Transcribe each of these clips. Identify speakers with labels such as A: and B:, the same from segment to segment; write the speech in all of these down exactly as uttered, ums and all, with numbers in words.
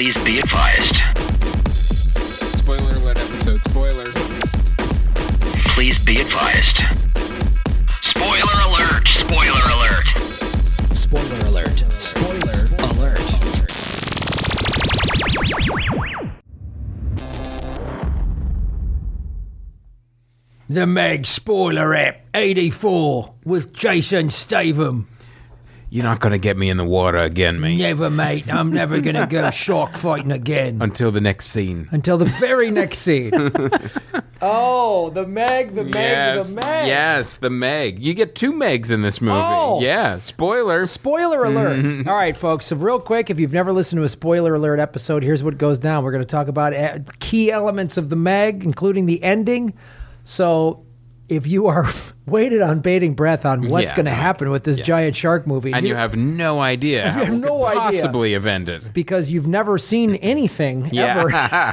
A: Please be advised.
B: Spoiler alert episode. Spoiler.
A: Please be advised. Spoiler alert. Spoiler alert.
C: Spoiler alert. Spoiler alert.
D: The Meg Spoiler App eighty-four with Jason Statham.
B: You're not going to get me in the water again, mate.
D: Never, mate. I'm never going to go shark fighting again.
B: Until the next scene.
D: Until the very next scene. Oh, the Meg, the Meg,
B: yes,
D: the Meg.
B: Yes, the Meg. You get two Megs in this movie.
D: Oh.
B: Yeah, spoiler.
D: Spoiler alert. All right, folks. So real quick, if you've never listened to a spoiler alert episode, here's what goes down. We're going to talk about uh, key elements of the Meg, including the ending. So if you are waited on bated breath on what's
B: Yeah.
D: going to happen with this
B: Yeah.
D: giant shark movie,
B: And you have no idea how
D: have
B: it
D: no
B: could
D: idea.
B: possibly have ended.
D: because you've never seen anything ever,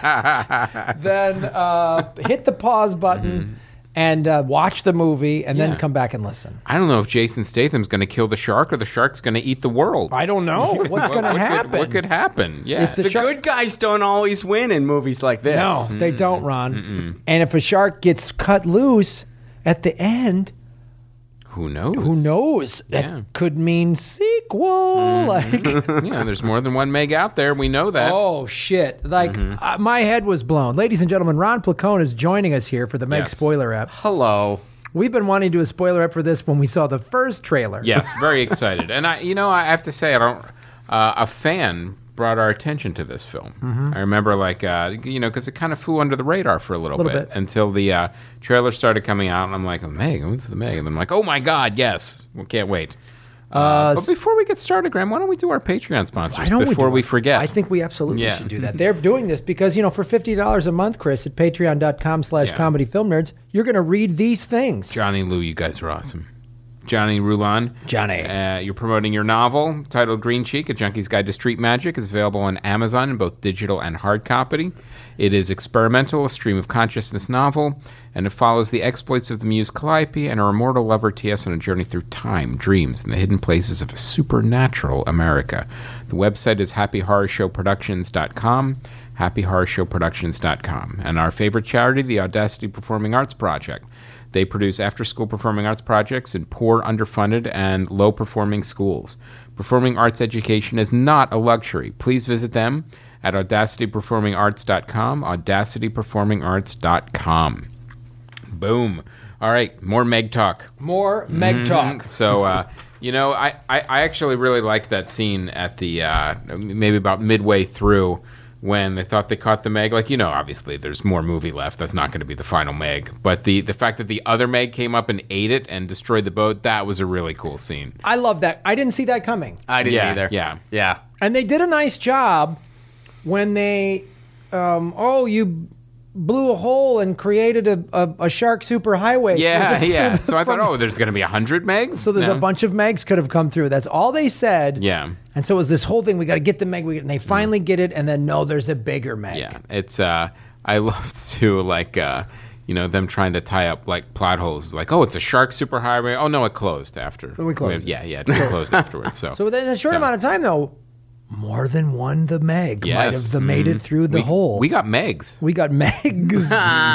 B: Yeah.
D: then uh, hit the pause button and uh, watch the movie and
B: Yeah.
D: then come back and listen.
B: I don't know if Jason Statham's going to kill the shark or the shark's going to eat the world.
D: I don't know what's
B: What-
D: going to
B: what could-
D: happen.
B: what could happen? Yeah.
D: If the
E: The
D: shark-
E: good guys don't always win in movies like this.
D: No, they don't, Ron. And if a shark gets cut loose at the end,
B: Who knows?
D: who knows?
B: Yeah.
D: That could mean sequel. Like,
B: Yeah, there's more than one Meg out there. We know that.
D: oh shit! Like uh, my head was blown. Ladies and gentlemen, Ron Placone is joining us here for the Meg
B: Yes.
D: spoiler app.
E: Hello.
D: We've been wanting to do a spoiler app for this when we saw the first trailer.
B: Yes, very excited. And I, you know, I have to say, I don't. Uh, a fan brought our attention to this film.
D: Mm-hmm.
B: I remember, like, uh, you know, because it kind of flew under the radar for a little,
D: Little
B: bit,
D: bit.
B: until the uh, trailer started coming out, and I'm like, oh, Meg, what's the Meg? And I'm like, oh my God, yes, well, can't wait. Uh, but before we get started, Graham, why don't we do our Patreon sponsors
D: Why don't
B: before
D: we, do
B: we
D: it?
B: forget?
D: I think we absolutely
B: Yeah.
D: should do that. They're doing this because, you know, for fifty dollars a month, Chris, at patreon.com slash
B: Yeah.
D: comedy film nerds, you're going to read these things.
B: Johnny Lou, you guys are awesome. Johnny Rulon.
D: Johnny.
B: Uh, you're promoting your novel titled Green Cheek, A Junkie's Guide to Street Magic. It's available on Amazon in both digital and hard copy. It is experimental, a stream of consciousness novel, and it follows the exploits of the muse Calliope and her immortal lover T S on a journey through time, dreams, and the hidden places of a supernatural America. The website is happy horror show productions dot com, happy horror show productions dot com. And our favorite charity, the Audacity Performing Arts Project. They produce after-school performing arts projects in poor, underfunded, and low-performing schools. Performing arts education is not a luxury. Please visit them at audacity performing arts dot com, audacity performing arts dot com. Boom. All right, more Meg talk.
D: More Meg talk.
B: So, uh, you know, I, I, I actually really liked that scene at the, uh, maybe about midway through, when they thought they caught the Meg. Like, you know, obviously there's more movie left. That's not going to be the final Meg. But the, the fact that the other Meg came up and ate it and destroyed the boat, that was a really cool scene.
D: I love that. I didn't see that coming.
E: I didn't
B: Yeah,
E: either.
B: yeah.
E: Yeah.
D: And they did a nice job when they, um, oh, you blew a hole and created a, a, a shark superhighway.
B: Yeah, yeah. So I thought,
D: From-
B: oh, there's going to be a hundred Megs?
D: So there's
B: No?
D: a bunch of Megs could have come through. That's all they said.
B: Yeah.
D: And so it was this whole thing. We got to get the Meg. We, and they finally get it. And then, no, there's a bigger Meg.
B: Yeah. It's, uh, I love to, like, uh, you know, them trying to tie up, like, plot holes. Like, oh, it's a shark superhighway. Oh, no, it closed after.
D: We closed it.
B: Yeah, yeah, it closed afterwards. So,
D: So within a short
B: So-
D: amount of time, though, more than one the Meg might
B: Yes.
D: have made it through the
B: we,
D: hole.
B: We got Megs.
D: We got Megs.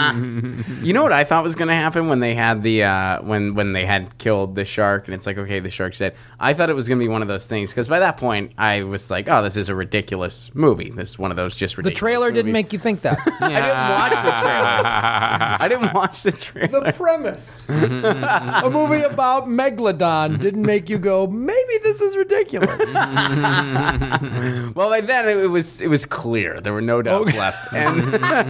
E: You know what I thought was going to happen when they had the uh, when when they had killed the shark, and it's like, okay, the shark's dead. I thought it was going to be one of those things because by that point I was like, oh, this is a ridiculous movie. This is one of those just
D: The
E: ridiculous.
D: trailer didn't
E: movies.
D: make you think that.
E: I didn't watch the trailer. I didn't watch the trailer.
D: The premise, a movie about Megalodon, didn't make you go, maybe this is ridiculous.
E: Well, by then it was it was clear there were no doubts left, and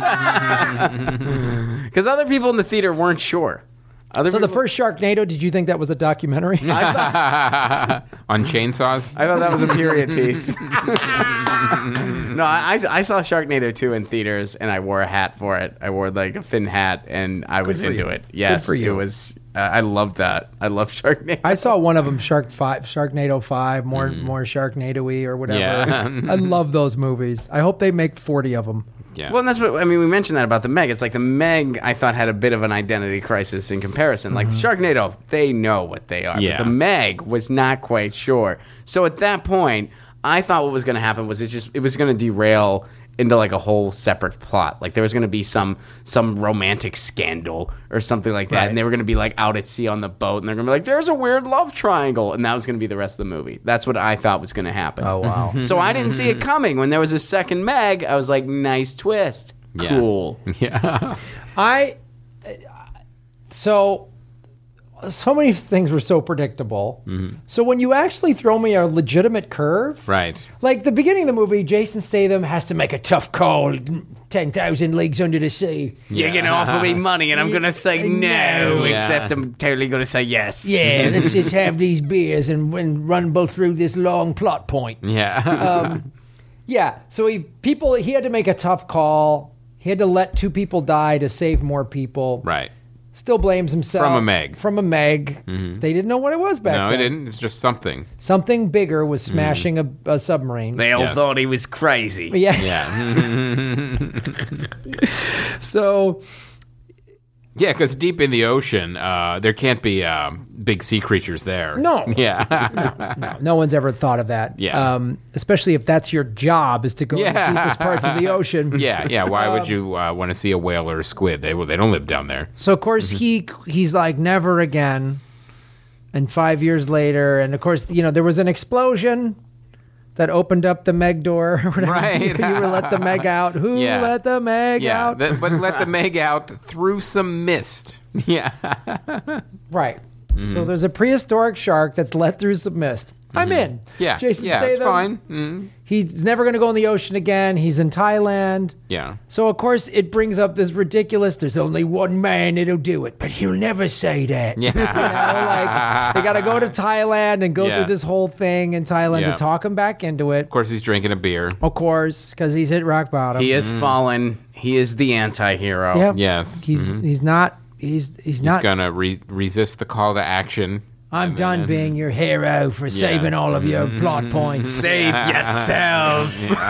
E: because other people in the theater weren't sure. Other
D: So the
E: people-
D: first Sharknado, did you think that was a documentary?
E: I thought,
B: On chainsaws?
E: I thought that was a period piece. No, I, I saw Sharknado two in theaters, and I wore a hat for it. I wore like a fin hat, and I was
D: for
E: into
D: you.
E: it. Yes,
D: for you.
E: it was. Uh, I loved that. I love Sharknado.
D: I saw one of them, Shark Five, Sharknado Five, more more Sharknado-y or whatever.
B: Yeah.
D: I love those movies. I hope they make forty of them.
B: Yeah.
E: Well, and that's what I mean. We mentioned that about the Meg. It's like the Meg. I thought had a bit of an identity crisis in comparison. Like Sharknado, they know what they are.
B: Yeah.
E: But the Meg was not quite sure. So at that point, I thought what was going to happen was it just it was going to derail into like a whole separate plot. Like there was going to be some some romantic scandal or something like that,
D: Right.
E: and they were going to be like out at sea on the boat, and they're going to be like, "There's a weird love triangle," and that was going to be the rest of the movie. That's what I thought was going to happen.
D: Oh, wow.
E: So I didn't see it coming. When there was a second Meg, I was like, "Nice twist,
B: Yeah.
E: cool."
B: Yeah.
D: I so so many things were so predictable.
B: Mm-hmm.
D: So when you actually throw me a legitimate curve,
B: Right.
D: like the beginning of the movie, Jason Statham has to make a tough call, ten thousand leagues under the sea.
E: You're going to offer me money, and I'm going to say no,
D: No.
E: except I'm totally going to say yes.
D: Yeah, let's just have these beers and, and rumble through this long plot point.
B: Yeah.
D: Yeah, so he people he had to make a tough call. He had to let two people die to save more people.
B: right.
D: Still blames himself.
B: From a Meg.
D: From a Meg. They didn't know what it was back
B: No,
D: then.
B: it didn't. It's just something.
D: Something bigger was smashing a, a submarine.
E: They all
B: Yes.
E: thought he was crazy.
D: yeah.
B: Yeah.
D: So
B: Yeah, because deep in the ocean, uh, there can't be um, big sea creatures there.
D: No.
B: Yeah.
D: no one's ever thought of that.
B: Yeah.
D: Um, especially if that's your job is to go to
B: Yeah.
D: the deepest parts of the ocean.
B: yeah, yeah. Why would you uh, want to see a whale or a squid? They well, they don't live down there.
D: So of course
B: Mm-hmm.
D: he he's like never again. And five years later, and of course you know there was an explosion that opened up the Meg door. Or whatever.
B: Right.
D: you, you were let the Meg out. Who
B: Yeah.
D: let the Meg
B: Yeah,
D: out?
B: that, but let the Meg out through some mist. Yeah.
D: Right.
B: Mm-hmm.
D: So there's a prehistoric shark that's let through some mist. I'm in.
B: Yeah.
D: Jason
B: yeah,
D: Statham.
B: it's fine. Mhm.
D: He's never going to go in the ocean again. He's in Thailand.
B: Yeah.
D: So of course it brings up this ridiculous. There's only one man that'll do it, but he'll never say that.
B: Yeah.
D: You know, like they got to go to Thailand and go
B: Yeah.
D: through this whole thing in Thailand
B: Yeah.
D: to talk him back into it.
B: Of course, he's drinking a beer.
D: Of course, because he's hit rock bottom.
E: He is fallen. He is the anti-hero.
D: Yep.
B: Yes.
D: He's he's not. He's he's,
B: He's
D: not.
B: gonna re- resist the call to action.
D: I'm
B: And
D: done
B: then-
D: being your hero for saving all of your plot points.
E: Save yourself.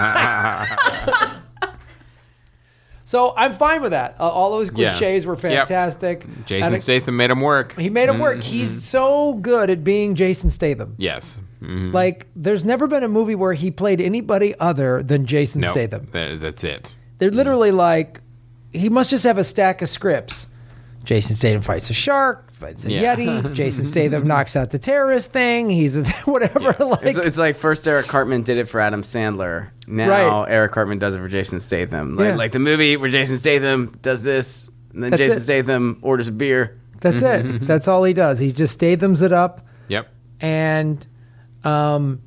D: So I'm fine with that. Uh, all those
B: Yeah.
D: cliches were
B: Yep.
D: fantastic.
B: Jason
D: And
B: Statham made him work.
D: He made it work. He's so good at being Jason Statham.
B: Yes. Mhm.
D: Like, there's never been a movie where he played anybody other than Jason
B: No,
D: Statham.
B: that- that's it.
D: They're literally like, he must just have a stack of scripts. Jason Statham fights a shark, fights a
B: Yeah.
D: yeti. Jason Statham knocks out the terrorist thing. He's a, whatever. Like,
E: It's, it's like first Eric Cartman did it for Adam Sandler. Now
D: Right.
E: Eric Cartman does it for Jason Statham. Like,
D: Yeah.
E: like the movie where Jason Statham does this, and then
D: That's
E: Jason
D: it.
E: Statham orders a beer.
D: that's it. That's all he does. He just Stathams it up,
B: Yep.
D: and, um,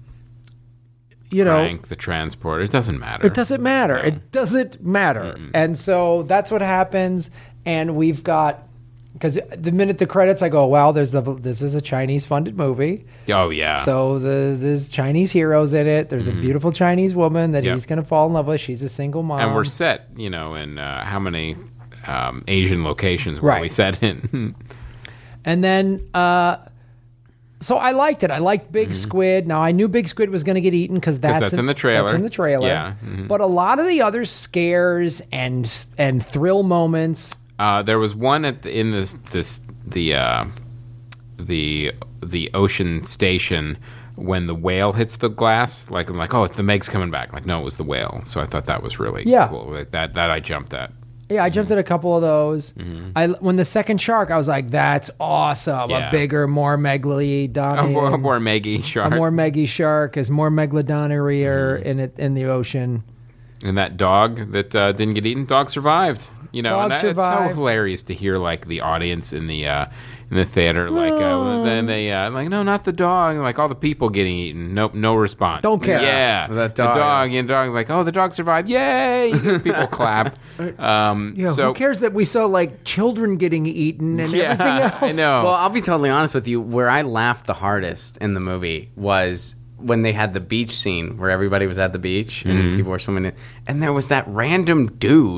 D: you know,
B: Crank the transporter. It doesn't matter.
D: it doesn't matter. It doesn't matter. And so that's what happens. And we've got, because the minute the credits, I go, wow, there's the this is a Chinese funded movie.
B: Oh yeah.
D: So the there's Chinese heroes in it. There's a beautiful Chinese woman that
B: Yep.
D: he's going to fall in love with. She's a single mom.
B: and we're set, you know, in uh, how many um, Asian locations were
D: Right.
B: we set in?
D: And then, uh, so I liked it. I liked Big Squid. Now I knew Big Squid was going to get eaten because that's,
B: that's in the trailer.
D: That's in the trailer.
B: Yeah. Mhm.
D: But a lot of the other scares and and thrill moments.
B: Uh, there was one at the, in this this the uh, the the ocean station when the whale hits the glass. Like I'm like, oh, it's the Meg's coming back. Like no, it was the whale. So I thought that was really
D: Yeah.
B: cool. Like that that I jumped at.
D: Yeah, I jumped at a couple of those.
B: Mm-hmm.
D: I when the second shark, I was like, "That's awesome!
B: Yeah.
D: A bigger, more megalodon,
B: A more, more Meggy
D: a
B: shark.
D: more meggy shark is more megalodonarier
B: Mm-hmm.
D: in it in the ocean."
B: And that dog that uh, didn't get eaten, dog survived. You know,
D: Dog
B: and that, it's so
D: survived.
B: hilarious to hear like the audience in the uh, in the theater, like uh, then they uh, like, no, not the dog. Like all the people getting eaten, nope, no response.
D: Don't care.
B: Yeah,
E: That
B: the
E: dog
B: dog
E: is-
B: and dog like, oh, the dog survived. Yay! People clap. Um,
D: Yeah,
B: so
D: who cares that we saw like children getting eaten and
B: yeah,
D: everything else?
B: I know.
E: Well, I'll be totally honest with you. Where I laughed the hardest in the movie was when they had the beach scene where everybody was at the beach and
B: Mm-hmm.
E: people were swimming in. And there was that random dude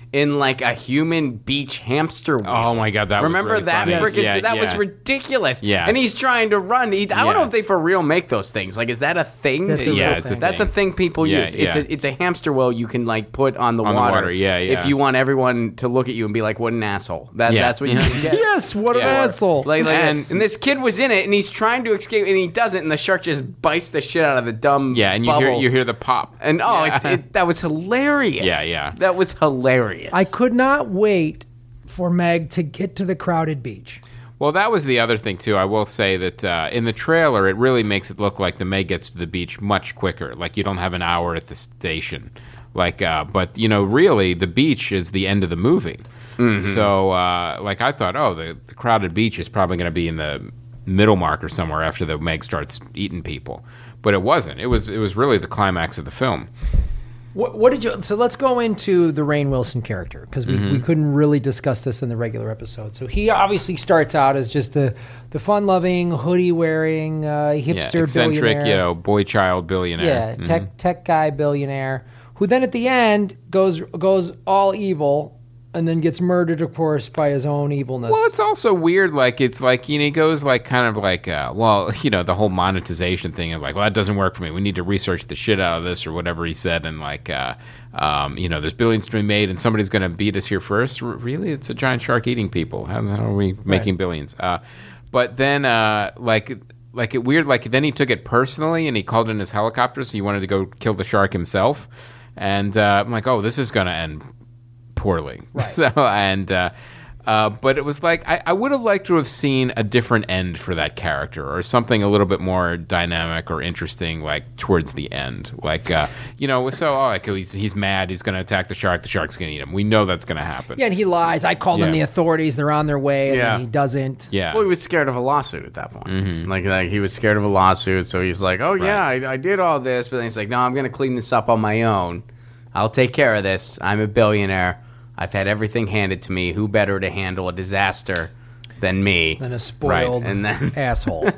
E: in like a human beach hamster wheel.
B: Oh my God, that was
E: Remember
B: really
E: that
B: funny.
E: freaking
B: Yeah,
E: that was
B: yeah.
E: ridiculous.
B: Yeah.
E: And he's trying to run. He, I don't
B: Yeah.
E: know if they for real make those things. Like, is that a thing?
D: That's a
B: yeah,
D: real
B: it's a
D: thing.
E: That's a thing people
B: Yeah,
E: use. It's
B: yeah.
E: a it's a hamster wheel you can like put on the
B: On the
E: water.
B: water, yeah, yeah.
E: If you want everyone to look at you and be like, "What an asshole!" That
B: Yeah.
E: that's what you can get.
D: Yes, what
B: Yeah.
D: an asshole.
E: Like, like,
B: And-
E: and, this kid was in it, and he's trying to escape, and he doesn't, and the shark just bites the shit out of the dumb
B: Yeah, and you
E: bubble.
B: hear you hear the pop.
E: and oh,
B: Yeah.
E: it's, it, that was hilarious.
B: Yeah, yeah.
E: that was hilarious.
D: I could not wait for Meg to get to the crowded beach.
B: Well, that was the other thing too. I will say that uh, in the trailer, it really makes it look like the Meg gets to the beach much quicker. Like you don't have an hour at the station. Like, uh, but you know, really, the beach is the end of the movie.
E: Mm-hmm.
B: So, uh, like, I thought, oh, the, the crowded beach is probably going to be in the middle mark or somewhere after the Meg starts eating people. But it wasn't. It was. It was really the climax of the film.
D: What, what did you? So let's go into the Rainn Wilson character because we,
B: Mm-hmm.
D: we couldn't really discuss this in the regular episode. So he obviously starts out as just the the fun-loving, hoodie-wearing, uh,
B: Yeah,
D: hipster
B: eccentric,
D: billionaire.
B: you know, boy child billionaire.
D: Yeah,
B: Mhm.
D: tech tech guy billionaire who then at the end goes goes all evil and then gets murdered, of course, by his own evilness.
B: Well, it's also weird. Like it's like you know, he goes like kind of like, uh, well, you know, the whole monetization thing of like, well, that doesn't work for me. We need to research the shit out of this or whatever he said, and like, uh, um, you know, there's billions to be made, and somebody's going to beat us here first. R- really, it's a giant shark eating people. How, how are we making billions? Uh, but then, uh, like. Like it weird, like then he took it personally and he called in his helicopter, so he wanted to go kill the shark himself. And uh, I'm like, oh, this is going to end poorly.
D: Right.
B: So and uh, uh, but it was like I, I would have liked to have seen a different end for that character or something a little bit more dynamic or interesting, like towards the end. Like uh, you know, so oh, like he's he's mad, he's going to attack the shark, the shark's going to eat him. We know that's going to happen.
D: yeah, and he lies. I called in
B: Yeah.
D: the authorities. They're on their way, and
E: Yeah.
D: then he doesn't.
B: Yeah.
E: Well, he was scared of a lawsuit at that point.
B: Mm-hmm.
E: Like, like he was scared of a lawsuit, so he's like, "Oh yeah, I, I did all this," but then he's like, "No, I'm going to clean this up on my own. I'll take care of this. I'm a billionaire. I've had everything handed to me. Who better to handle a disaster than me?"
D: Than a spoiled
E: Right, and then
D: asshole.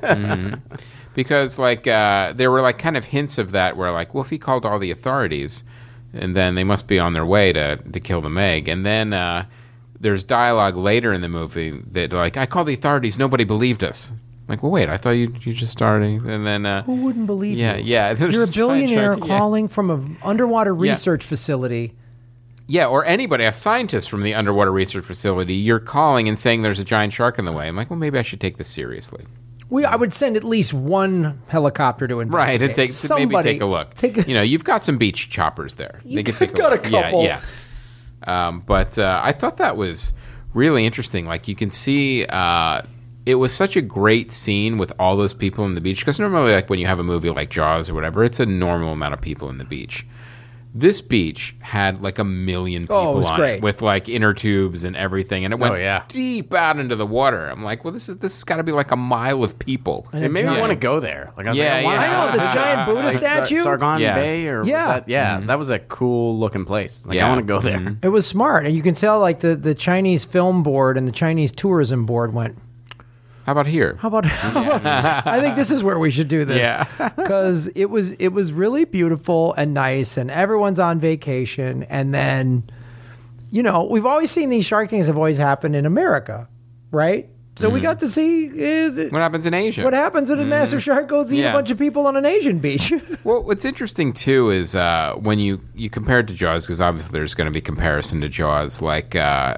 B: Because like uh, there were like kind of hints of that where like, well, if he called all the authorities, and then they must be on their way to to kill the Meg, and then uh, there's dialogue later in the movie that like, I called the authorities, nobody believed us. Like, well, wait, I thought you you just started, and then uh,
D: Who wouldn't believe
B: yeah,
D: you?
B: yeah, there's
D: You're a
B: giant
D: billionaire
B: shark- yeah.
D: calling from an underwater research facility.
B: Yeah, or anybody, a scientist from the underwater research facility, you're calling and saying there's a giant shark in the way. I'm like, well, maybe I should take this seriously.
D: We, I would send at least one helicopter to investigate.
B: Right, and take, to maybe
D: Somebody
B: take a look.
D: Take a,
B: you know, you've got some beach choppers there.
D: You-
B: could
D: you've got a
B: look.
D: couple.
B: Yeah, yeah. Um, but uh, I thought that was really interesting. Like, you can see uh, it was such a great scene with all those people on the beach. Because normally, like, when you have a movie like Jaws or whatever, it's a normal amount of people in the beach. This beach had like a million people
D: Oh, it was
B: on
D: great.
B: it with like inner tubes and everything, and it went
E: Oh, yeah.
B: deep out into the water. I'm like, well, this is this has got to be like a mile of people.
D: And
E: it
D: a
E: made me
D: giant-
E: want to go there. Like, I was
B: Yeah,
E: like, I, wanna
B: yeah.
E: go.
D: I know, this giant Buddha
E: Like,
D: statue?
E: Sar- Sargon
B: Yeah.
E: Bay, or
D: Yeah.
E: was that? Yeah, that was a cool looking place. Like,
B: Yeah.
E: I want to go there.
B: Mhm.
D: It was smart, and you can tell like the, the Chinese film board and the Chinese tourism board went,
B: How about here?
D: How about? How about I think this is where we should do this.
B: Yeah.
D: because it was it was really beautiful and nice, and everyone's on vacation. And then, you know, we've always seen these shark things have always happened in America, right? So we got to see uh, the,
B: What happens in Asia?
D: what happens when a master shark goes eat
B: Yeah.
D: a bunch of people on an Asian beach.
B: Well, what's interesting too is uh, when you, you compare it to Jaws, because obviously there's going to be comparison to Jaws, like, uh,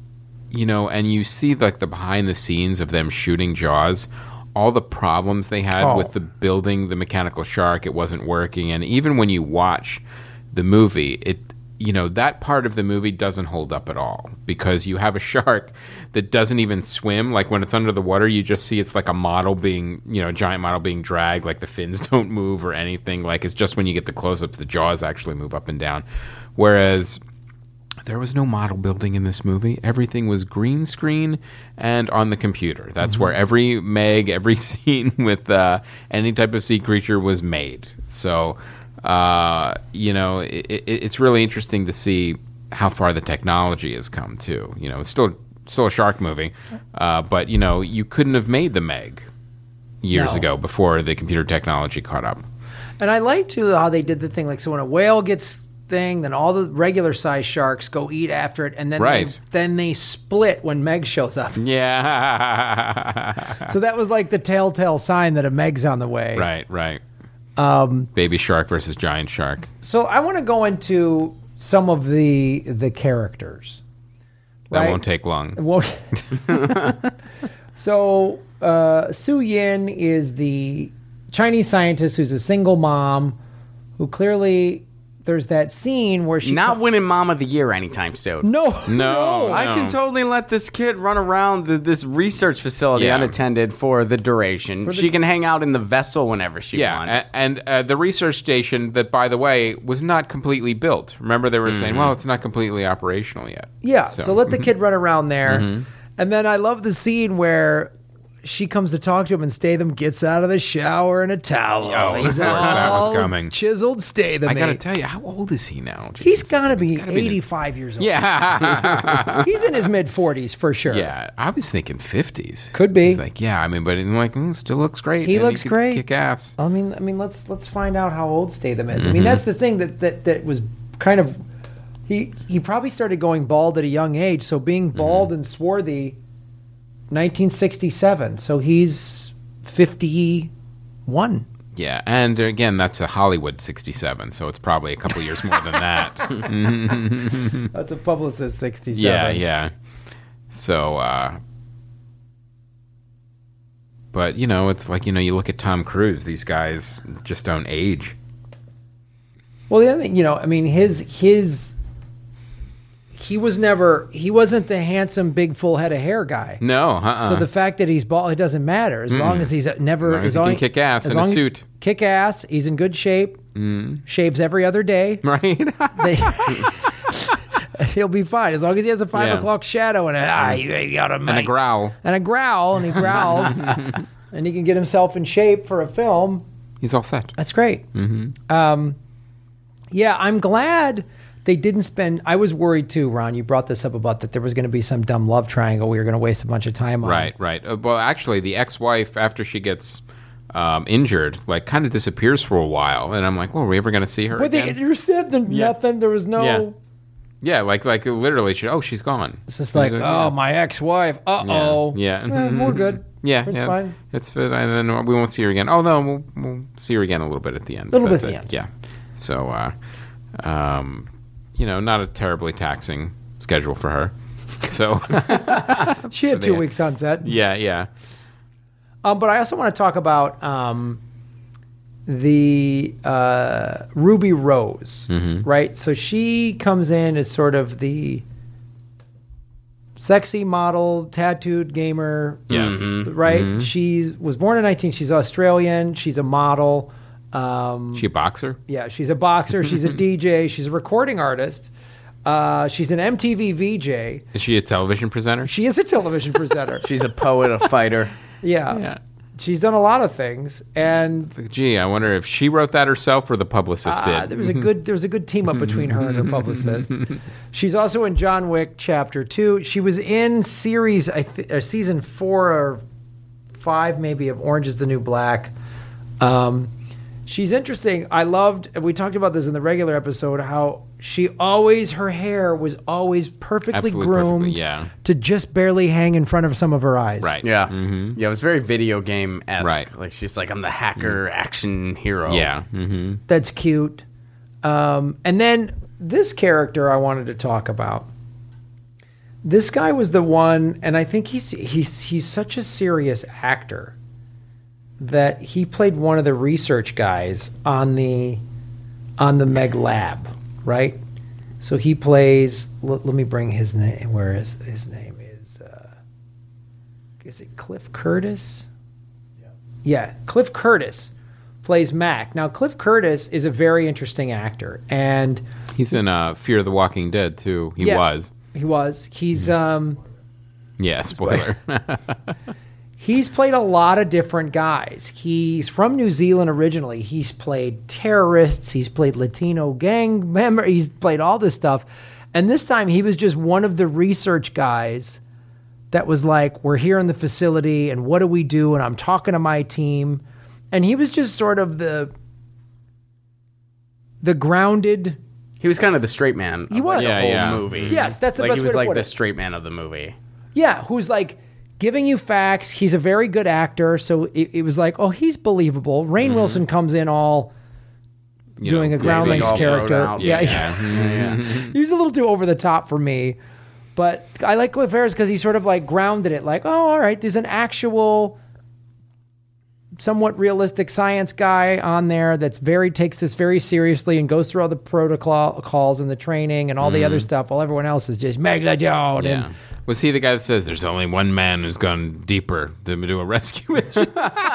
B: you know, and you see like the behind the scenes of them shooting Jaws, all the problems they had
D: Oh.
B: with the building the mechanical shark, it wasn't working, and even when you watch the movie, it you know that part of the movie doesn't hold up at all because you have a shark that doesn't even swim. Like when it's under the water, you just see it's like a model being, you know, a giant model being dragged. Like the fins don't move or anything. Like it's just when you get the close-ups, the jaws actually move up and down. Whereas there was no model building in this movie. Everything was green screen and on the computer. That's where every Meg, every scene with uh, any type of sea creature was made. So, uh, you know, it, it, it's really interesting to see how far the technology has come too. You know, it's still still a shark movie, uh, but you know, you couldn't have made the Meg years
D: No.
B: ago before the computer technology caught up.
D: And I like too how they did the thing like so when a whale gets thing. Then all the regular size sharks go eat after it, and then
B: Right.
D: they, then they split when Meg shows up.
B: Yeah.
D: So that was like the telltale sign that a Meg's on the way.
B: Right, right. Um, Baby shark versus giant shark.
D: So I want to go into some of the the characters.
B: That
D: Right.
B: won't take long.
D: Well, so uh, Su Yin is the Chinese scientist who's a single mom who clearly there's that scene where she
E: Not
D: co-
E: winning Mom of the Year anytime soon.
D: no
B: No.
E: I can totally let this kid run around the, this research facility
B: Yeah.
E: unattended for the duration.
D: the-
E: she can hang out in the vessel whenever she
B: Yeah,
E: wants.
B: a- and uh, the research station that, by the way, was not completely built. Remember, they were saying, "Well, it's not completely operational yet."
D: yeah so,
B: So-
D: let the kid run around there and then I love the scene where she comes to talk to him and Statham gets out of the shower in a towel.
B: Oh, of
D: He's
B: course, that was
D: all
B: coming.
D: chiseled Statham.
B: I gotta
D: mate.
B: tell you, how old is he now?
D: He's
B: Jesus,
D: got to
B: it's
D: be
B: gotta in his-
D: eighty-five years old.
B: Yeah,
D: He's in his mid forties for sure.
B: yeah. I was thinking fifties.
D: Could be.
B: He's like, yeah. I mean, but I'm like, mm, still looks great.
D: He
B: and
D: looks
B: could
D: great.
B: Kick ass.
D: I mean, I mean, let's let's find out how old Statham is. I
B: Mm-hmm.
D: mean, that's the thing that that that was kind of he he probably started going bald at a young age. So being
B: Mm-hmm.
D: bald and swarthy, nineteen sixty-seven. So he's fifty-one.
B: Yeah, and again, that's a Hollywood sixty-seven, so it's probably a couple years more than that.
D: That's a publicist sixty-seven.
B: Yeah, yeah. So, uh, but you know, it's like, you know, you look at Tom Cruise; these guys just don't age.
D: Well, the other thing, you know, I mean, his his he was never he wasn't the handsome, big, full head of hair guy.
B: No, uh-uh.
D: So the fact that he's bald, it doesn't matter as long as he's never
B: As long as he can kick ass in a suit.
D: Kick ass. He's in good shape. Shaves every other day.
B: right?
D: They, he'll be fine as long as he has a five
B: Yeah.
D: o'clock shadow and a ah, you, you got a
B: and a growl.
D: and a growl and he growls and he can get himself in shape for a film.
B: He's all set.
D: That's great. Mm-hmm. Um, yeah, I'm glad they didn't spend. I was worried too, Ron. You brought this up about that there was going to be some dumb love triangle we were going to waste a bunch of time on.
B: Right, right. Uh, well, actually, the ex-wife, after she gets um, injured, like kind of disappears for a while, and I'm like, well, are we ever going to see her
D: But they
B: again?
D: intercepted them.
B: Yeah.
D: Nothing. There was no.
B: Yeah. Yeah, like like literally, she, oh, she's gone.
D: It's just like,
B: Yeah.
D: oh, my ex-wife. Uh oh.
B: Yeah.
D: Eh, we're good.
B: Yeah,
D: It's
B: yeah.
D: fine.
B: It's and then we won't see her again. Oh no, we'll, we'll see her again a little bit at the end.
D: Little bit
B: That's
D: at the
B: it.
D: end.
B: Yeah. So, uh, um, you know, not a terribly taxing schedule for her. So,
D: She had two
B: Yeah.
D: weeks on set.
B: yeah, yeah.
D: Um, but I also want to talk about um, the uh, Ruby Rose,
B: Mm-hmm.
D: right? So she comes in as sort of the sexy model, tattooed gamer,
B: Yes.
D: right? She was born in nineteen. She's Australian. She's a model. Um,
B: She a boxer?
D: yeah, she's a boxer. She's a D J. She's a recording artist. Uh, she's an M T V V J.
B: Is she a television presenter?
D: She is a television presenter.
E: She's a poet, a fighter.
D: Yeah.
B: Yeah.
D: She's done a lot of things, and
B: Gee, I wonder if she wrote that herself or the publicist
D: uh,
B: did.
D: there was a good there was a good team up between her and her publicist. She's also in John Wick Chapter Two. She was in series I th- uh, season four or five maybe of Orange Is the New Black. Um, she's interesting. I loved. We talked about this in the regular episode. How she always her hair was always perfectly
B: Absolutely
D: groomed,
B: perfectly, yeah.
D: to just barely hang in front of some of her eyes.
B: Right.
E: Yeah. Yeah, it was very video game esque.
B: Right.
E: Like she's like, I'm the hacker action hero.
B: Yeah. Mm-hmm.
D: That's cute. Um, and then this character I wanted to talk about. This guy was the one, and I think he's he's he's such a serious actor that he played one of the research guys on the on the Meg Lab, right? So he plays. Let, let me bring his name. Where is his name? Is uh, is it Cliff Curtis? Yeah. Yeah, Cliff Curtis plays Mac. Now, Cliff Curtis is a very interesting actor, and
B: He's in uh, Fear the Walking Dead too. He
D: Yeah.
B: was.
D: he was he's um
B: Yeah. Spoiler.
D: he's played a lot of different guys. He's from New Zealand originally. He's played terrorists. He's played Latino gang member. He's played all this stuff, and this time he was just one of the research guys that was like, we're here in the facility, and what do we do? And I'm talking to my team, and he was just sort of the the grounded.
E: He was kind of the straight man.
D: He
E: of,
D: was.
E: like,
B: Yeah,
E: the whole
B: yeah.
E: movie.
D: Yes, that's the
E: like
D: best
E: he
D: way
E: was
D: to
E: like
D: put
E: the
D: it.
E: straight man of the movie.
D: Yeah, who's like giving you facts. He's a very good actor, so it, it was like, oh, he's believable. Rainn
E: Mm-hmm.
D: Wilson comes in all
B: You
D: doing
B: know,
D: a Groundlings
E: all broed
D: character.
E: out.
D: Yeah,
B: Yeah,
D: yeah. He was a little too over the top for me. But I like Cliff Harris because he sort of like grounded it. Like, oh, all right, there's an actual, somewhat realistic science guy on there that's very takes this very seriously and goes through all the protocols and the training and all the other stuff, while everyone else is just Megalodon.
B: Yeah.
D: And
B: Was he the guy that says there's only one man who's gone deeper to do a rescue mission?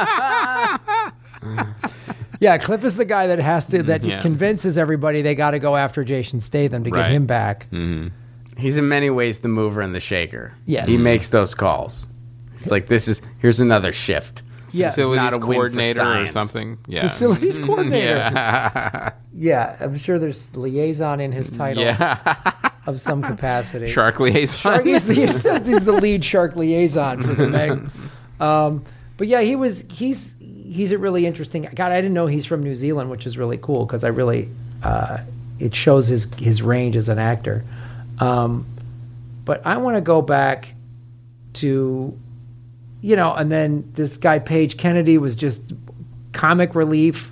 D: yeah, Cliff is the guy that has to that
B: Yeah.
D: convinces everybody they got to go after Jason Statham to
B: Right.
D: get him back.
E: He's in many ways the mover and the shaker.
D: Yes.
E: He makes those calls. He's like, this is, here's another shift.
D: Yes.
B: Facilities
E: not a win for
B: coordinator or
E: science.
B: something. Yeah.
D: Facilities coordinator.
B: Yeah.
D: Yeah, I'm sure there's liaison in his title
B: yeah.
D: of some capacity.
B: Shark liaison.
D: Shark, he's, he's, he's the lead shark liaison for the Meg. Um, but yeah, he was. He's he's a really interesting. God, I didn't know he's from New Zealand, which is really cool because I really uh, it shows his his range as an actor. Um, but I want to go back to, you know, and then this guy Paige Kennedy was just comic relief.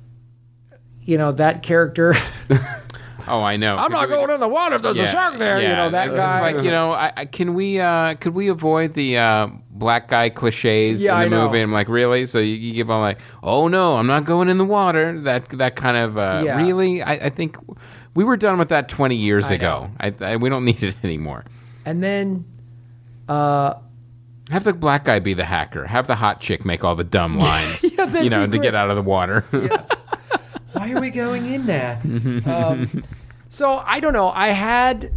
D: You know, that character.
B: Oh, I know.
D: I'm not going in the water if there's a shark there. You know, that
B: it's
D: guy.
B: like, you know, I, I, can we uh, could we avoid the uh, black guy cliches
D: Yeah,
B: in the
D: I know.
B: movie? I'm like, really? So you, you give them like, oh no, I'm not going in the water. That that kind of uh,
D: Yeah.
B: really. I, I think we were done with that twenty years
D: I
B: ago. I, I, we don't need it anymore.
D: And then, uh,
B: Have the black guy be the hacker. Have the hot chick make all the dumb lines.
D: Yeah, that'd
B: you know,
D: be
B: to
D: great.
B: get out of the water.
D: why are we going in there? um, so I don't know. I had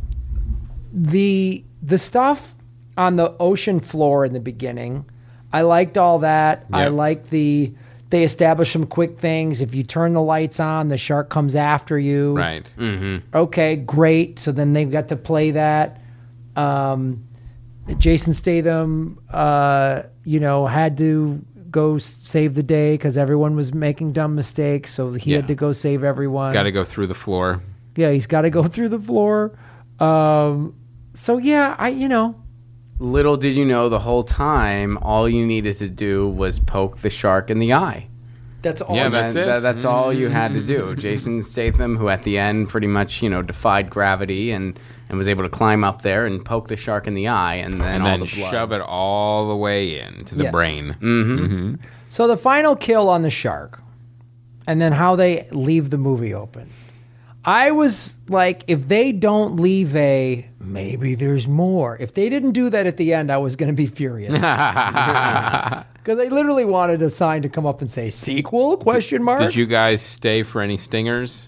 D: the the stuff on the ocean floor in the beginning. I liked all that. I
B: Yep.
D: liked the they established some quick things. If you turn the lights on, the shark comes after you.
B: Right.
D: Okay, great. So then they've got to play that. Um, Jason Statham, uh, you know, had to go s- save the day because everyone was making dumb mistakes. So he
B: Yeah.
D: had to go save everyone.
B: Got to go through the floor.
D: Yeah, he's got to go through the floor. Um, so yeah, I you know,
E: Little did you know, the whole time, all you needed to do was poke the shark in the eye.
D: that's all.
B: Yeah,
D: you-
B: that's
E: And
B: it.
E: that- that's all you had to do. Jason Statham, who at the end pretty much, you know, defied gravity and, and was able to climb up there and poke the shark in the eye, and then
B: And
E: all
B: then
E: the blood.
B: shove it all the way into the
D: Yeah.
B: brain.
E: Mm-hmm.
D: So the final kill on the shark, and then how they leave the movie open. I was like, if they don't leave a maybe there's more. If they didn't do that at the end, I was going to be furious because they literally wanted a sign to come up and say sequel question mark.
B: Did you guys stay for any stingers?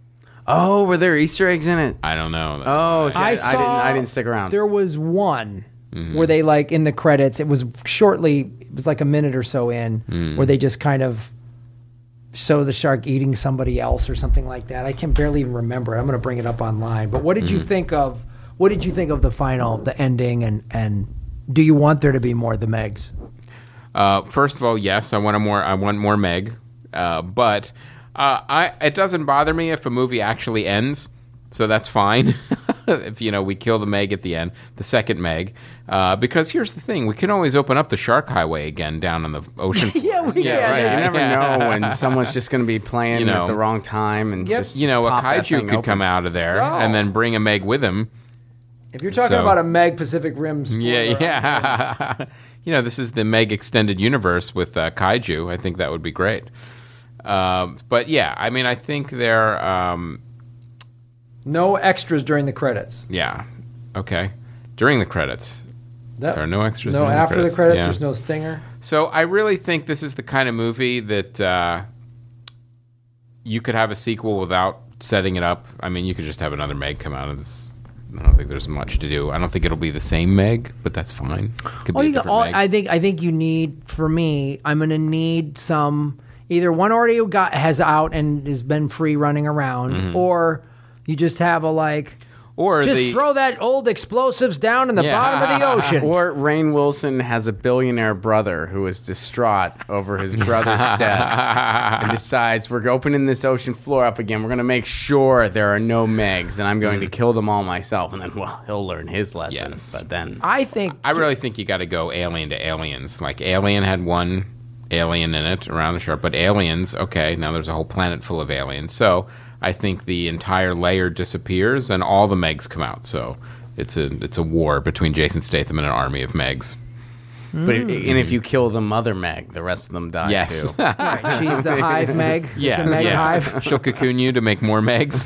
E: Oh, were there Easter eggs in it?
B: I don't know. That's
E: Oh,
B: what
E: see,
B: I-
E: I,
D: I
E: I
D: saw
E: didn't. I didn't stick around.
D: There was one
B: Mm-hmm.
D: where they like in the credits. It was shortly. It was like a minute or so in
B: Mm.
D: where they just kind of show the shark eating somebody else or something like that. I can barely even remember. I'm going to bring it up online. But what did
B: Mm-hmm.
D: you think of? What did you think of the final, the ending, and and do you want there to be more the Megs?
B: Uh, first of all, yes, I want a more. I want more Meg, uh, but uh, I it doesn't bother me if a movie actually ends, so that's fine. If you know we kill the Meg at the end, the second Meg, uh, because here's the thing: we can always open up the Shark Highway again down on the ocean. floor.
D: Yeah, we
B: Yeah,
D: can.
B: right.
E: You never
B: Yeah.
E: know when someone's just going to be playing
B: You know.
E: at the wrong time and
D: Yep.
E: just
B: You know,
E: just
B: a
E: pop that
B: kaiju
E: thing
B: could
E: open.
B: come out of there
D: Oh.
B: and then bring a Meg with him.
D: If you're talking
B: So-
D: about a Meg Pacific Rim,
B: Yeah,
D: spoiler,
B: yeah. You know, this is the Meg extended universe with uh, kaiju. I think that would be great. Um, but yeah, I mean, I think they're, um,
D: no extras during the credits.
B: yeah, okay. During the credits,
D: That-
B: there are no extras.
D: no
B: during
D: after
B: the
D: the
B: credits.
D: credits.
B: Yeah.
D: There's no stinger.
B: So I really think this is the kind of movie that uh, you could have a sequel without setting it up. I mean, you could just have another Meg come out of this. I don't think there's much to do. I don't think it'll be the same Meg, but that's fine. Could
D: All
B: be a
D: you got,
B: different
D: all,
B: Meg.
D: I think I think you need for me. I'm gonna need some either one already got has out and has been free running around,
B: Mm-hmm.
D: or you just have a like.
B: Or
D: Just
B: the
D: throw that old explosives down in the
B: Yeah.
D: bottom of the ocean.
E: Or Rainn Wilson has a billionaire brother who is distraught over his brother's death and decides we're opening this ocean floor up again. We're going to make sure there are no Megs, and I'm going to kill them all myself. And then, well, he'll learn his lesson.
B: Yes.
E: But then,
D: I think
B: I really think you got to go Alien to Aliens. Like Alien had one alien in it around the shark, but Aliens, okay, now there's a whole planet full of aliens. So I think the entire layer disappears and all the Megs come out. So it's a it's a war between Jason Statham and an army of Megs.
E: but and if you kill the mother Meg, the rest of them die
B: Yes.
E: too.
D: right, she's the hive Meg. It's
B: Yeah,
D: a Meg
B: yeah.
D: hive.
B: She'll cocoon you to make more Megs.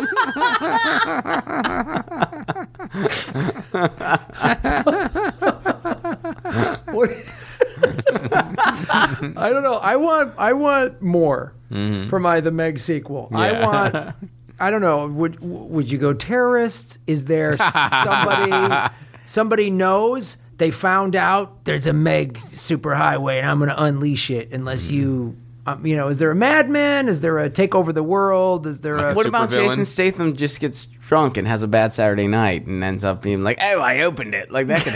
D: I don't know. I want I want more for my The Meg sequel. I
B: Yeah.
D: want. I don't know. Would would you go terrorist? Is there somebody somebody knows they found out there's a Meg superhighway and I'm going to unleash it unless you. Um, you know, is there a madman? Is there a take over the world? Is there a
E: What about
B: supervillain?
E: Jason Statham just gets drunk and has a bad Saturday night and ends up being like, oh, I opened it. Like, that could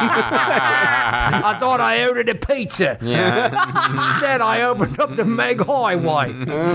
E: happen.
D: I thought I ordered a pizza. Instead, I opened up the Meg Highway.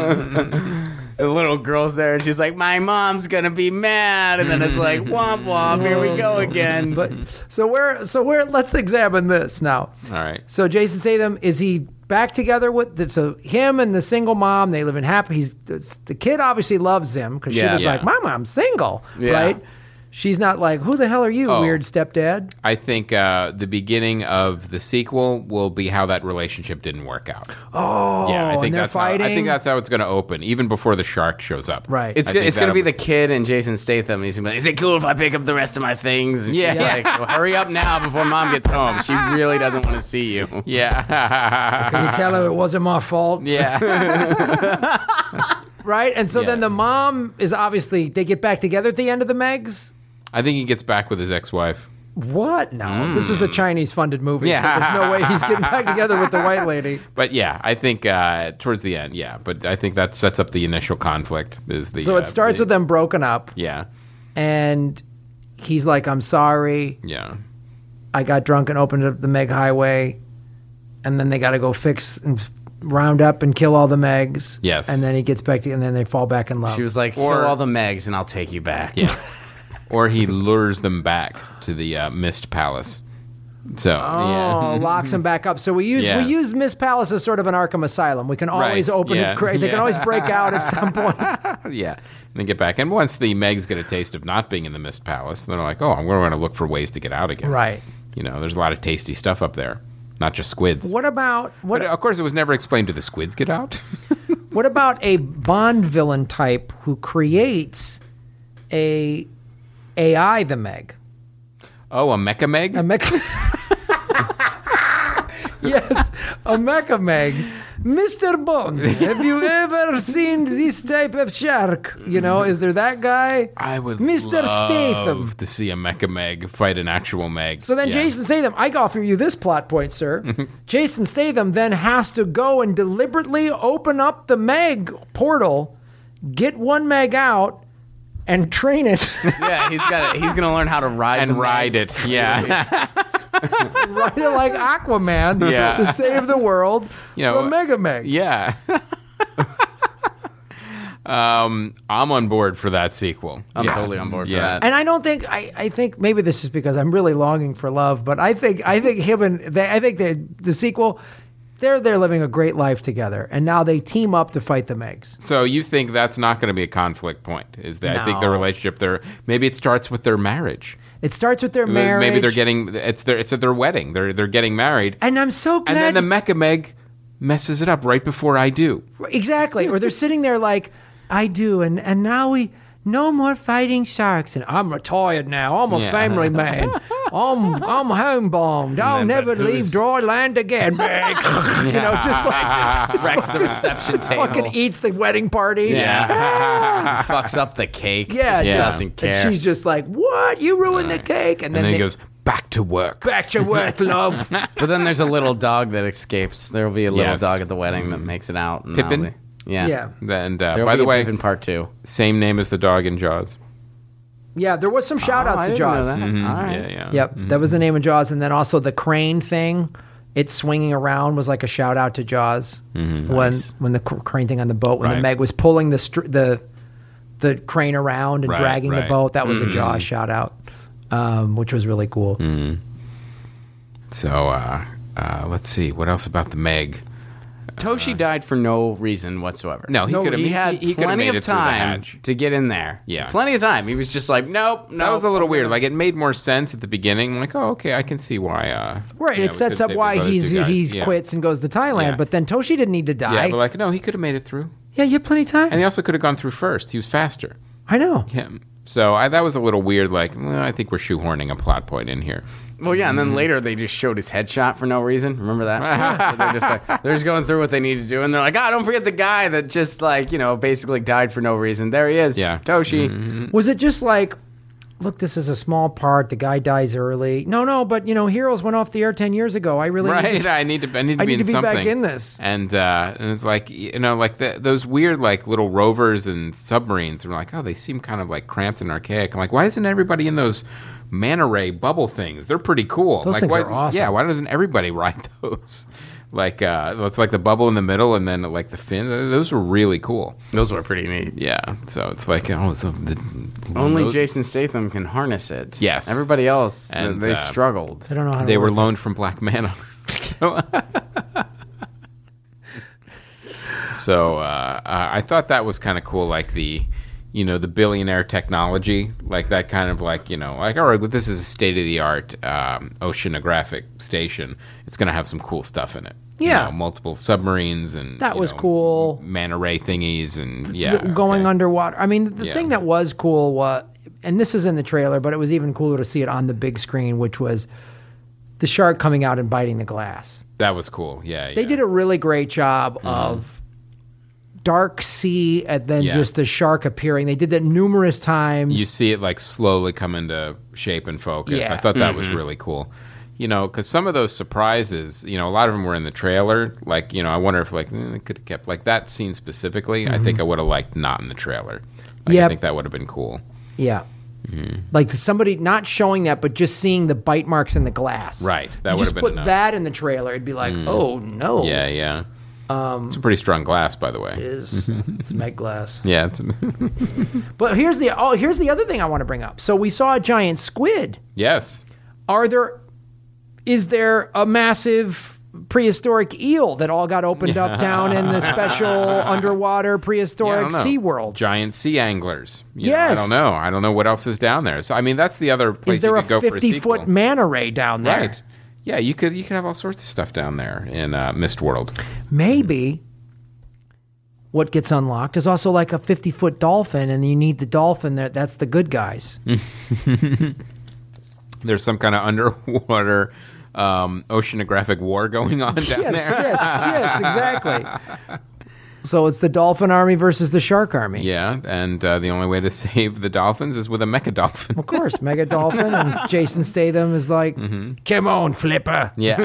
E: The little girl's there and she's like, my mom's going to be mad. And then it's like, womp womp, here we go again.
D: But so where? So where? Let's examine this now.
B: All right.
D: So Jason Statham, is he back together with the, so him and the single mom? They live in happy. He's the kid obviously loves him because she
E: Yeah.
D: was
B: Yeah.
D: like, "Mama, I'm single,"
E: Yeah.
D: right? She's not like, "Who the hell are you,
B: Oh.
D: weird stepdad?"
B: I think uh, the beginning of the sequel will be how that relationship didn't work out.
D: Oh,
B: yeah, I think
D: and they're
B: that's how,
D: fighting.
B: I think that's how it's going to open, even before the shark shows up.
D: Right.
E: It's
B: I
E: go-
B: think
E: it's going to be
B: that'll-
E: the kid and Jason Statham. He's going to be like, is it cool if I pick up the rest of my things? And
B: Yeah.
E: she's like, well, hurry up now before mom gets home. She really doesn't want to see you.
B: Yeah.
D: Can you tell her it wasn't my fault?
B: yeah.
D: Right. And so
B: Yeah.
D: then the mom is obviously they get back together at the end of the Megs.
B: I think he gets back with his ex-wife.
D: What? No, this is a Chinese funded movie.
B: Yeah.
D: So there's no way he's getting back together with the white lady.
B: But yeah, I think uh, towards the end, yeah. But I think that sets up the initial conflict. Is the
D: So
B: uh,
D: it starts
B: the-
D: with them broken up,
B: Yeah.
D: and he's like, "I'm sorry.
B: Yeah.
D: I got drunk and opened up the Meg Highway," and then they got to go fix and round up and kill all the Megs.
B: Yes.
D: and then he gets back to, and then they fall back in love.
E: She was like, kill
B: Or-
E: all the Megs and I'll take you back.
B: Yeah. Or he lures them back to the uh, Mist Palace. So,
D: Oh, locks him back up. So we use
B: Yeah.
D: we use Miss Palace as sort of an Arkham Asylum. We can always
B: Right,
D: open
B: yeah,
D: it. Cra- They
B: yeah.
D: can always break out at some point.
B: yeah. Yeah. And then get back. And once the Megs get a taste of not being in the Mist Palace, they're like, oh, I'm going to look for ways to get out again.
D: Right.
B: You know, there's a lot of tasty stuff up there, not just squids.
D: What about what?
B: But of course, it was never explained do the squids get out.
D: What about a Bond villain type who creates a A I the Meg?
B: Oh, a Mecha Meg?
D: A Meg. Yes, a Mecha Meg. Mister Bond, have you ever seen this type of shark? You know, is there that guy?
B: I would
D: Mister
B: love
D: Statham.
B: to see a Mecha Meg fight an actual Meg.
D: So then
B: Yeah.
D: Jason Statham, I offer you this plot point, sir. Jason Statham then has to go and deliberately open up the Meg portal, get one Meg out, and train it.
E: Yeah, he's got. He's gonna learn how to ride
B: and
E: the
B: ride
E: Meg.
B: it. Yeah.
D: Ride it like Aquaman
B: Yeah.
D: to save the world
B: You know,
D: from Mega Meg.
B: yeah. um, I'm on board for that sequel.
E: I'm
B: Yeah.
E: totally on board for
B: Yeah.
E: that.
D: And I don't think I, I think maybe this is because I'm really longing for love, but I think I think him and they, I think the the sequel, they're they're living a great life together, and now they team up to fight the Megs.
B: So you think that's not going to be a conflict point? Is that I think the
D: No.
B: relationship there? Maybe it starts with their marriage.
D: It starts with their marriage.
B: Maybe they're getting it's their it's at their wedding. They're they're getting married,
D: and I'm so glad.
B: and then the Mecha Meg messes it up right before I do.
D: Exactly. Or they're sitting there like, I do, and, and now we no more fighting sharks, and I'm retired now. I'm a
B: Yeah.
D: family man. I'm I'm homebound. I'll
E: then,
D: never
E: but
D: leave
E: who's-
D: dry land again. you know, just like
E: Just wrecks the reception table.
D: fucking eats the wedding party.
E: Yeah. Fucks up the cake.
D: Yeah,
E: Just
B: Yeah.
E: doesn't care.
D: And she's just like, "What? You ruined the cake?" And
B: And
D: then,
B: then he
D: they,
B: goes back to work.
D: "Back to work, love."
E: But then there's a little dog that escapes. There will be a little
B: Yes.
E: dog at the wedding that makes it out. And
B: Pippin?
E: that'll be- Yeah.
D: Yeah.
B: And uh,
E: There will
B: by
E: be
B: the
E: a
B: way,
E: Pippin part two.
B: same name as the dog in Jaws.
D: Yeah, there was some shout
E: Oh,
D: outs
E: I
D: to
E: didn't know
D: Jaws.
E: that.
B: Mhm.
E: All right.
B: Yeah, yeah.
D: Yep, that was the name of Jaws, and then also the crane thing. It's swinging around was like a shout out to Jaws when
E: Nice.
D: when the cr- crane thing on the boat when the
B: Right.
D: Meg was pulling the str- the the crane around and
B: Right,
D: dragging the
B: right.
D: boat. That was a Jaws shout out, um, which was really cool.
B: So uh, uh, let's see. What else about the Meg?
E: Toshi died for no reason whatsoever.
B: No, he could have.
E: He had
B: he, he could have
E: plenty
B: made
E: of
B: it through the
E: time
B: hatch.
E: to get in there.
B: Yeah.
E: Plenty of time. He was just like, nope, no.
B: That was a little weird. Like it made more sense at the beginning. I'm like, oh, okay, I can see why. Uh,
D: Right,
B: you know,
D: it
B: we
D: sets
B: could
D: up
B: save
D: why
B: those other
D: he's
B: two guys.
D: he's
B: yeah.
D: quits and goes to Thailand.
B: Yeah.
D: But then Toshi didn't need to die.
B: Yeah, but like, no, he could have made it through,
D: yeah, you had plenty of time.
B: and he also could have gone through first. He was faster.
D: I know.
B: Yeah. So I, that was a little weird. Like, well, I think we're shoehorning a plot point in here.
E: Well, yeah, and then later they just showed his headshot for no reason. Remember that? they're just like, they're just going through what they need to do, and they're like, "Ah, don't forget the guy that just like you know basically died for no reason." There he is,
B: Yeah.
E: Toshi.
D: Was it just like, look, this is a small part. The guy dies early. No, no, but you know, Heroes went off the air ten years ago. I really need
B: Right,
D: to-
B: I need to. I need to
D: I
B: be
D: need
B: in
D: to be
B: something.
D: back in this.
B: And uh, and it's like you know, like the, those weird like little rovers and submarines. We're like, oh, they seem kind of like cramped and archaic. I'm like, why isn't everybody in those manta ray bubble things? They're pretty cool.
D: Those
B: like,
D: things
B: why,
D: are awesome.
B: Yeah, why doesn't everybody ride those? Like, uh, it's like the bubble in the middle, and then like the fin. Those were really cool.
E: Those were pretty neat.
B: Yeah, so it's like oh, so the
E: Only
B: those-
E: Jason Statham can harness it.
B: Yes.
E: everybody else
B: And,
E: they
B: uh,
E: struggled.
D: I don't know how to
B: They were
D: work it.
B: loaned from Black Manta. so so uh, uh, I thought that was kind of cool, like the, you know, the billionaire technology, like that kind of like, you know, like, all right, well, this is a state-of-the-art um, oceanographic station. It's going to have some cool stuff in it. You
D: Yeah.
B: know, multiple submarines and
D: That
B: you
D: was
B: know,
D: cool.
B: manta ray thingies and yeah,
D: Th- going
B: okay.
D: underwater. I mean, the
B: Yeah.
D: thing that was cool was, and this is in the trailer, but it was even cooler to see it on the big screen, which was the shark coming out and biting the glass.
B: That was cool. Yeah,
D: They
B: yeah.
D: did a really great job of dark sea and then
B: Yeah.
D: just the shark appearing. They did that numerous times.
B: You see it like slowly come into shape and focus.
D: Yeah.
B: I thought that was really cool. You know, because some of those surprises, you know, a lot of them were in the trailer. Like, you know, I wonder if like eh, they could have kept like that scene specifically. I think I would have liked not in the trailer. Like,
D: Yep.
B: I think that would have been cool.
D: Yeah.
B: Mm-hmm.
D: Like somebody not showing that, but just seeing the bite marks in the glass.
B: Right. That
D: You
B: would
D: just
B: have been
D: put
B: enough.
D: that in the trailer, it'd be like, oh no.
B: Yeah, yeah. it's a pretty strong glass, by the way.
D: It is. It's Meg glass.
B: Yeah. It's,
D: But here's the oh, here's the other thing I want to bring up. So we saw a giant squid.
B: yes.
D: Are there is there a massive prehistoric eel that all got opened up down in the special underwater
B: Yeah, I
D: prehistoric
B: don't know.
D: Sea World?
B: Giant sea anglers. You know,
D: Yes.
B: I don't know. I don't know what else is down there. So I mean, that's the other place
D: Is there
B: you
D: a
B: could go for a
D: fifty
B: sequel.
D: foot manta ray down there?
B: Right. Yeah, you could you could have all sorts of stuff down there in uh, Mist World.
D: Maybe what gets unlocked is also like a fifty foot dolphin, and you need the dolphin there. That's the good guys.
B: There's some kind of underwater um, oceanographic war going on down
D: yes,
B: there.
D: yes, yes, exactly. So it's the dolphin army versus the shark army.
B: Yeah, and uh, the only way to save the dolphins is with a mecha dolphin.
D: Of course, Mega Dolphin and Jason Statham is like, come on, Flipper.
B: Yeah,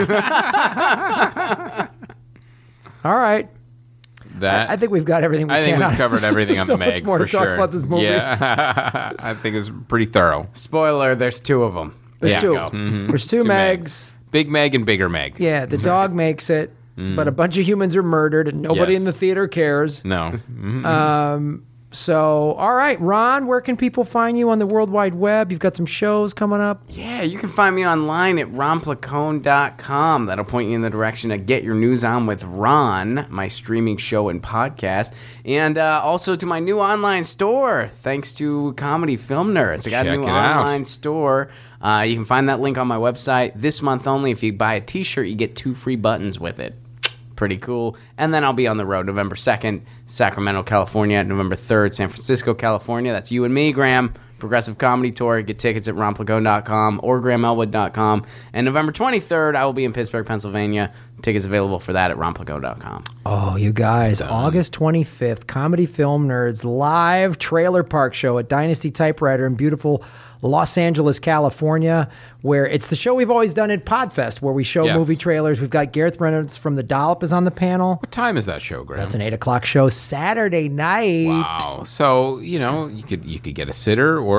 D: All right.
B: that.
D: I think we've got everything we
B: I think
D: can.
B: we've covered everything on
D: There's
B: the
D: so much
B: Meg
D: more
B: for
D: to talk
B: sure.
D: about this movie.
B: Yeah, I think it's pretty thorough.
E: Spoiler: there's two of them.
D: There's
B: Yeah.
D: two.
B: Mhm.
D: There's two,
B: Two
D: Megs.
B: Big Meg and Bigger Meg.
D: Yeah, the dog makes it, but a bunch of humans are murdered, and nobody
B: Yes.
D: in the theater cares.
B: No. Mhm.
D: So, all right, Ron, where can people find you on the World Wide Web? You've got some shows coming up.
E: Yeah, you can find me online at ron placone dot com. That'll point you in the direction of Get Your News On with Ron, my streaming show and podcast. And uh, also to my new online store, thanks to Comedy Film Nerds. I got
B: Check
E: a new
B: it out.
E: online store. Uh, you can find that link on my website. This month only, if you buy a t-shirt, you get two free buttons with it. Pretty cool. And then I'll be on the road November second, Sacramento, California. November third, San Francisco, California. That's you and me, Graham. Progressive Comedy Tour. Get tickets at ron placone dot com or graham elwood dot com. And November twenty-third, I will be in Pittsburgh, Pennsylvania. Tickets available for that at ron placone dot com.
D: Oh, you guys, August twenty-fifth, Comedy Film Nerds live trailer park show at Dynasty Typewriter in beautiful Los Angeles, California, where it's the show we've always done at Podfest, where we show
B: Yes.
D: movie trailers. We've got Gareth Reynolds from The Dollop is on the panel.
B: What time is that show, Graham?
D: It's an eight o'clock show Saturday night.
B: Wow. So, you know, you could you could get a sitter or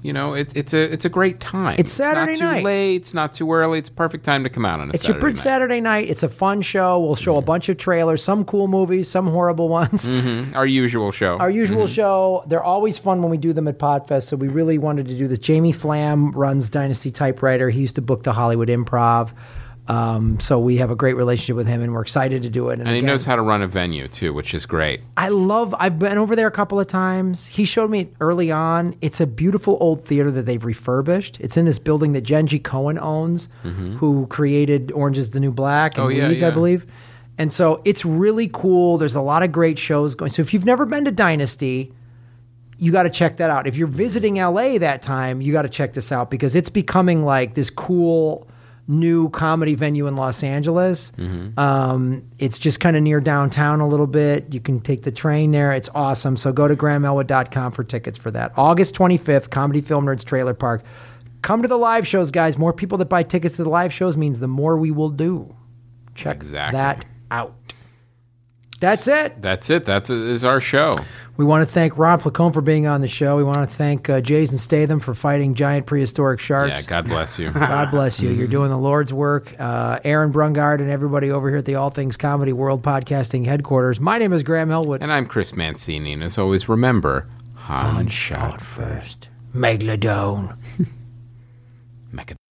B: You know, it, it's a it's a great time.
D: It's Saturday
B: not too
D: night.
B: late. It's not too early. It's a perfect time to come out on a
D: It's
B: Saturday
D: your big
B: night.
D: Saturday night. It's a fun show. We'll show a bunch of trailers, some cool movies, some horrible ones.
B: Mhm. Our usual show.
D: Our usual show. They're always fun when we do them at Podfest, so we really wanted to do this. Jamie Flam runs Dynasty Typewriter. He used to book the Hollywood Improv. Um, so we have a great relationship with him, and we're excited to do it.
B: and he
D: again,
B: knows how to run a venue, too, which is great.
D: I love, I've been over there a couple of times. He showed me it early on. It's a beautiful old theater that they've refurbished. It's in this building that Genji Cohen owns, who created Orange is the New Black and
B: Oh, yeah,
D: Weeds, I
B: yeah.
D: believe. And so it's really cool. There's a lot of great shows going. So if you've never been to Dynasty, you got to check that out. If you're visiting L A that time, you got to check this out because it's becoming like this cool new comedy venue in Los Angeles. Um, it's just kind of near downtown a little bit. You can take the train there. It's awesome. So go to graham elwood dot com for tickets for that. August twenty-fifth, Comedy Film Nerds Trailer Park. Come to the live shows, guys. More people that buy tickets to the live shows means the more we will do. Check
B: Exactly.
D: that out. That's it.
B: That's it. That's is our show.
D: We want to thank Ron Placone for being on the show. We want to thank uh, Jason Statham for fighting giant prehistoric sharks.
B: Yeah, God bless you.
D: God bless you. You're doing the Lord's work. Uh, Aaron Brungard and everybody over here at the All Things Comedy World Podcasting headquarters. My name is Graham Elwood.
B: And I'm Chris Mancini, and as always, remember, Han shot
D: Shot first. Megalodon.
B: Mecha.